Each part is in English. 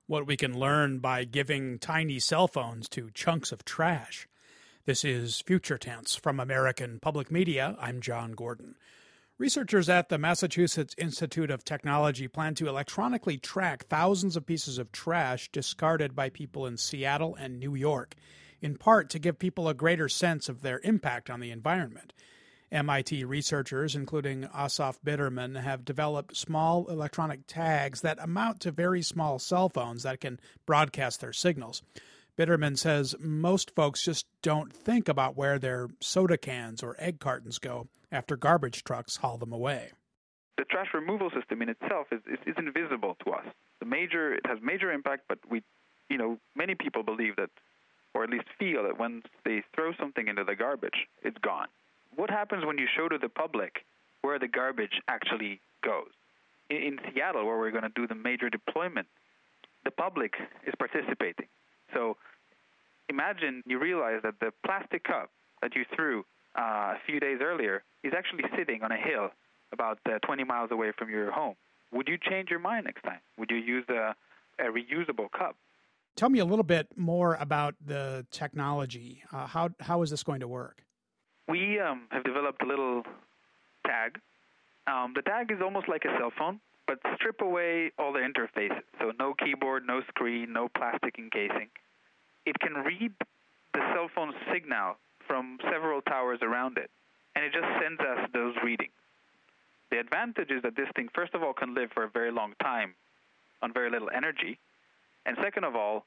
What we can learn by giving tiny cell phones to chunks of trash. This is Future Tense from American Public Media. I'm John Gordon. Researchers at the Massachusetts Institute of Technology plan to electronically track thousands of pieces of trash discarded by people in Seattle and New York, in part to give people a greater sense of their impact on the environment. MIT researchers, including Asaf Bitterman, have developed small electronic tags that amount to very small cell phones that can broadcast their signals. Bitterman says most folks just don't think about where their soda cans or egg cartons go after garbage trucks haul them away. The trash removal system in itself is invisible to us. It has major impact, but many people believe that, or at least feel that when they throw something into the garbage, it's gone. What happens when you show to the public where the garbage actually goes? In Seattle, where we're going to do the major deployment, the public is participating. So imagine you realize that the plastic cup that you threw a few days earlier is actually sitting on a hill about 20 miles away from your home. Would you change your mind next time? Would you use a reusable cup? Tell me a little bit more about the technology. How is this going to work? We have developed a little tag. The tag is almost like a cell phone, but strip away all the interfaces. So no keyboard, no screen, no plastic encasing. It can read the cell phone signal from several towers around it, and it just sends us those readings. The advantage is that this thing, first of all, can live for a very long time on very little energy, and second of all,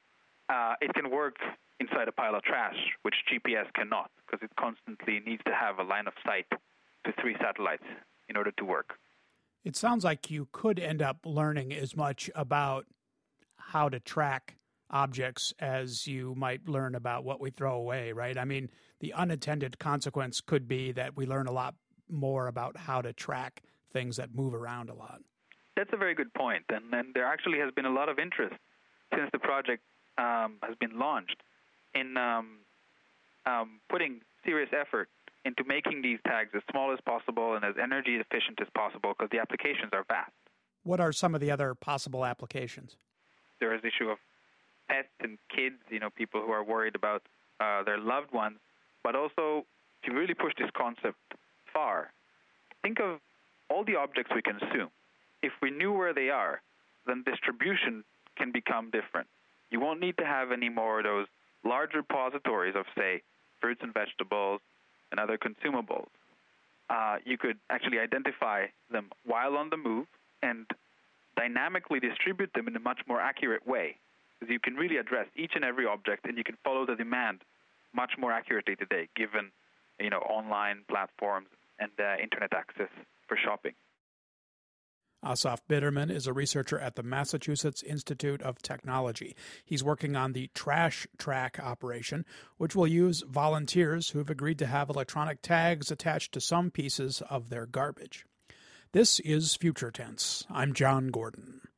it can work inside a pile of trash, which GPS cannot, because it constantly needs to have a line of sight to 3 satellites in order to work. It sounds like you could end up learning as much about how to track objects as you might learn about what we throw away, right? I mean, the unintended consequence could be that we learn a lot more about how to track things that move around a lot. That's a very good point, and there actually has been a lot of interest since the project has been launched in putting serious effort into making these tags as small as possible and as energy efficient as possible, because the applications are vast. What are some of the other possible applications? There is the issue of pets and kids, people who are worried about their loved ones, but also to really push this concept far, think of all the objects we consume. If we knew where they are, then distribution can become different. You won't need to have any more of those large repositories of, say, fruits and vegetables and other consumables. You could actually identify them while on the move and dynamically distribute them in a much more accurate way, because you can really address each and every object, and you can follow the demand much more accurately today, given online platforms and internet access for shopping. Asaf Bitterman is a researcher at the Massachusetts Institute of Technology. He's working on the Trash Track operation, which will use volunteers who have agreed to have electronic tags attached to some pieces of their garbage. This is Future Tense. I'm John Gordon.